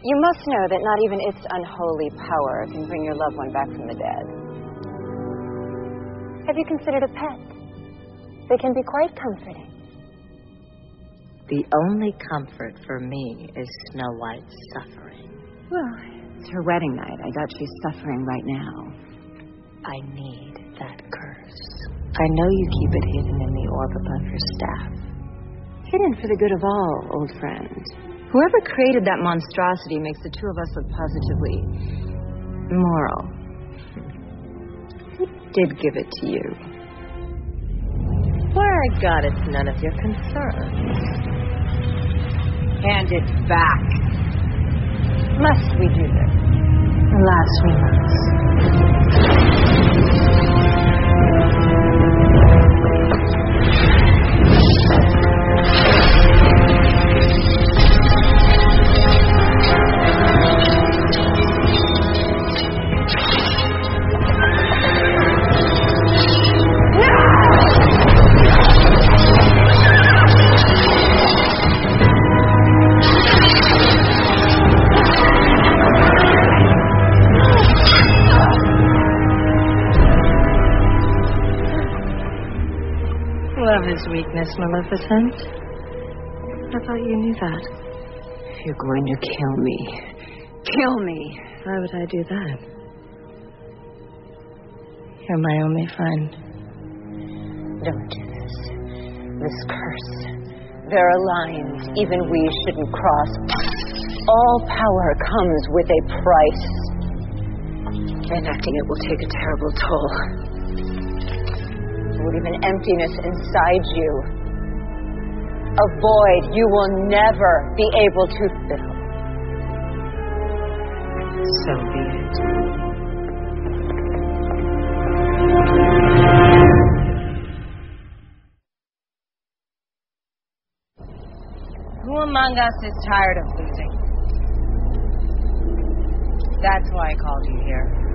You must know that not even its unholy power can bring your loved one back from the dead. Have you considered a pet? They can be quite comforting. The only comfort for me is Snow White's suffering. Well, it's her wedding night. I doubt she's suffering right now. I need that curse. I know you keep it hidden in the orb above your staff. Hidden for the good of all, old friend. Whoever created that monstrosity makes the two of us look positively moral. Who did give it to you? Where I got it's none of your concern. Hand it back. Must we do this? Alas, we must. Love is weakness, Maleficent. I thought you knew that. You're going to kill me. Kill me. Why would I do that? You're my only friend. Don't do this. This curse. There are lines even we shouldn't cross. All power comes with a price. Enacting it will take a terrible toll. It will leave an emptiness inside you. A void you will never be able to fill. So be it. Who among us is tired of losing? That's why I called you here.